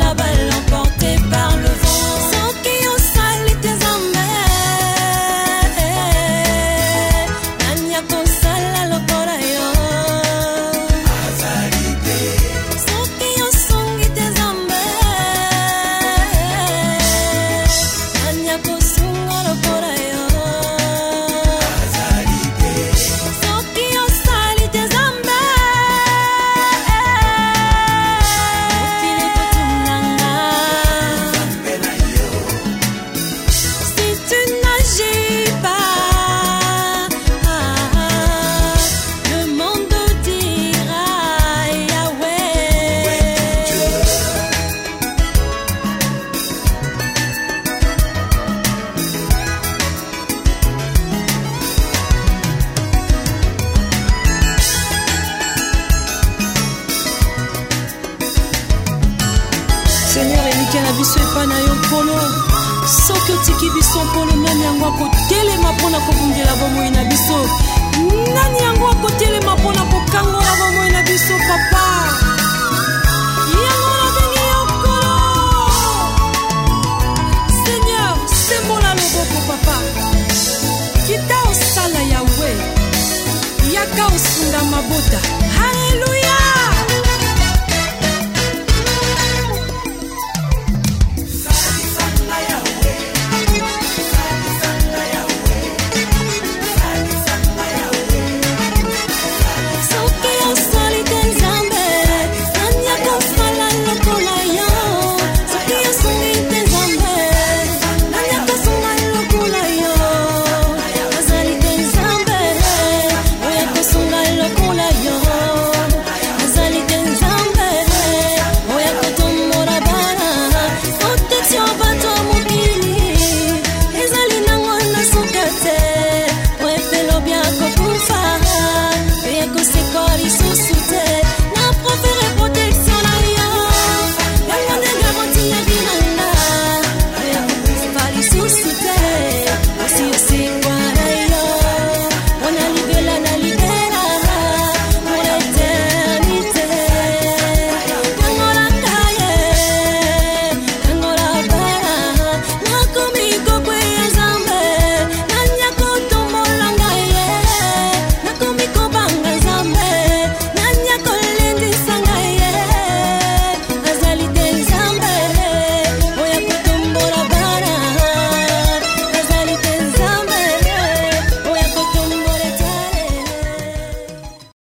la balle emportée par le vent. Sans qui on salit tes amers, Nanya kosala lokola yo. Azalite. Sans qui on songi tes amers, Nanya kosunga lokola yo. Azalite. Sans qui on salit tes Seigneur, eliki na biso epai na yo mpona soki otiki biso mpona nani yango akotelema mpona kobungela bomoi na biso, nani yango akotelema mpona kokangola bomoi na biso papa.